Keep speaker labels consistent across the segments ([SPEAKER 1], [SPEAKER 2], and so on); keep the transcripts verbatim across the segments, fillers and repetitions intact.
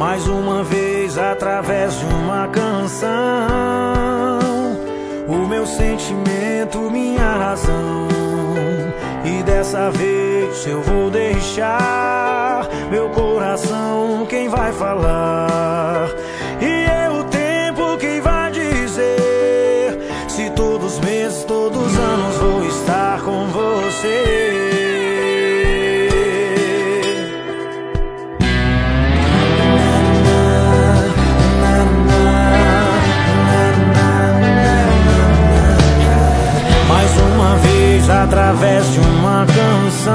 [SPEAKER 1] mais uma vez através de uma canção, o meu sentimento, minha razão. E dessa vez eu vou deixar meu coração quem vai falar, e é o tempo quem vai dizer se todos os meses, todos os anos vou estar com você. Através de uma canção,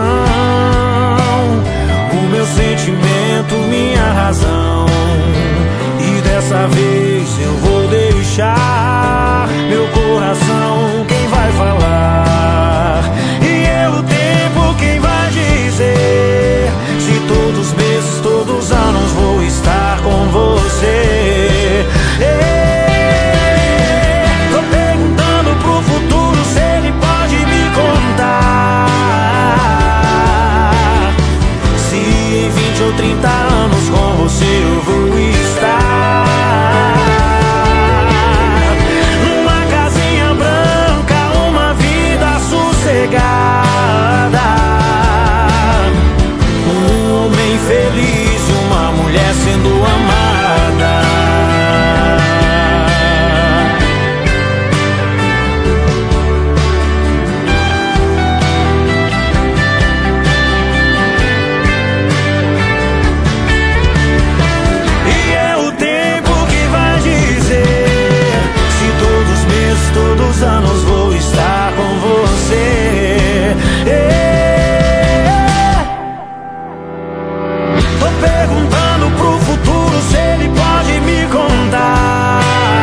[SPEAKER 1] o meu sentimento, minha razão. E dessa vez eu vou deixar meu coração quem vai falar, e é o tempo quem vai dizer se todos os meses, todos os anos vou estar com você. Tô perguntando pro futuro se ele pode me contar se em vinte ou trinta anos com você eu vou estar numa casinha branca, uma vida sossegada, um homem feliz e uma mulher sendo amada. Todos os anos vou estar com você. Tô perguntando pro futuro se ele pode me contar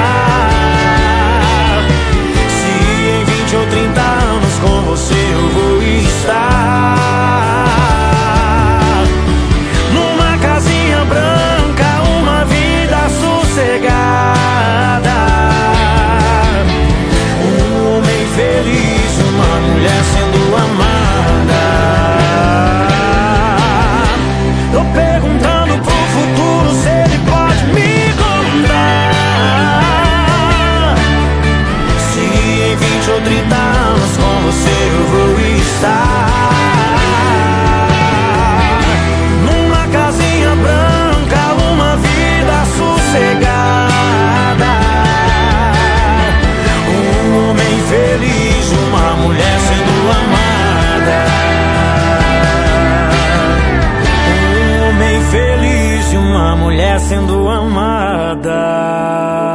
[SPEAKER 1] se em vinte ou trinta anos com você eu vou estar numa casinha branca, uma vida sossegada, feliz, uma mulher sendo amada. Tô perguntando pro futuro se ele pode me contar se em vinte ou trinta anos com você eu vou estar numa casinha branca, uma vida sossegada, um homem feliz, uma mulher sendo amada. Um homem feliz e uma mulher sendo amada.